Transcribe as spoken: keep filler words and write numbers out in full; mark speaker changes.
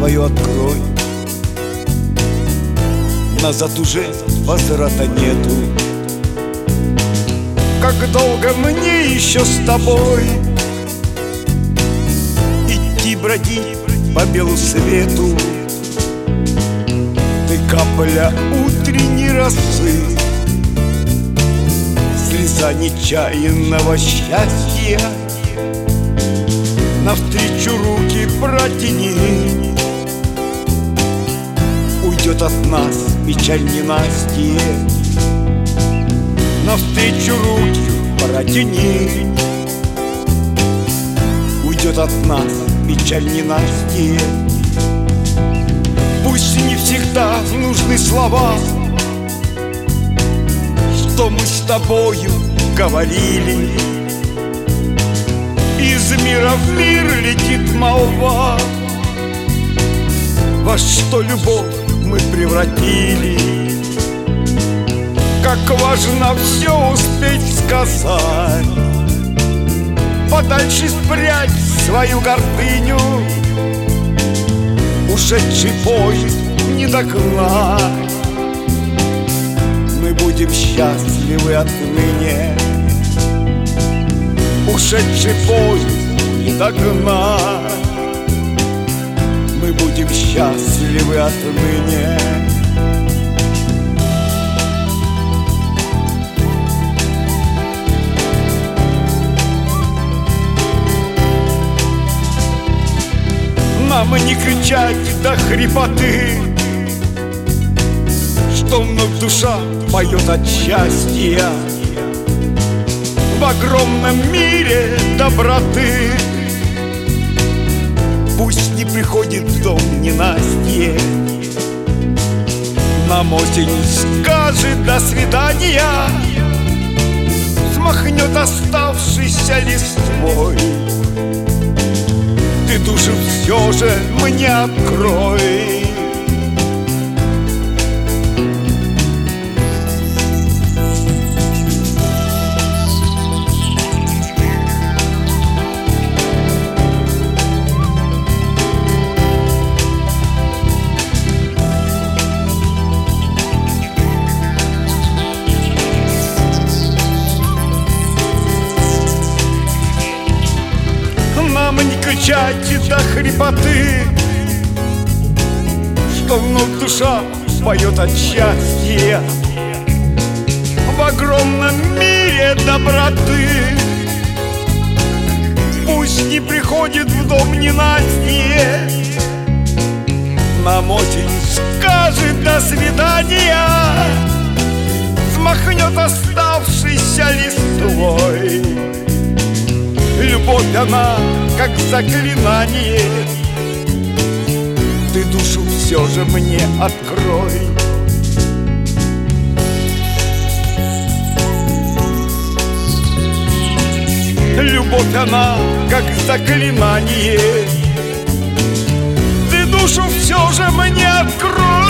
Speaker 1: свою открой. Назад уже возврата нету. Как долго мне еще с тобой идти бродить по белу свету? Ты капля утренней росы, слеза нечаянного счастья. Навстречу руки протяни, уйдет от нас печаль ненастья. Навстречу руки протяни, уйдет от нас печаль ненастья. Пусть не всегда нужны слова, что мы с тобою говорили. Из мира в мир летит молва, во что любовь мы превратили. Как важно все успеть сказать, подальше спрячь свою гордыню. Ушедший поезд не догнать, мы будем счастливы отныне. Ушедший поезд не догнать, мы будем счастливы отныне. Нам не кричать до хрипоты, что вновь душа поет от счастья. В огромном мире доброты пусть не приходит в дом ненастье. Нам осень скажет до свидания, смахнет оставшийся листвой. Ты душу все же мне открой. Нам не кричать до хрипоты, что вновь душа поет от счастья. В огромном мире доброты пусть не приходит в дом ненастье. Нам осень скажет до свидания, смахнет оставшийся листвой. Любовь она как заклинание, ты душу все же мне открой. Любовь она как заклинание, ты душу все же мне открой.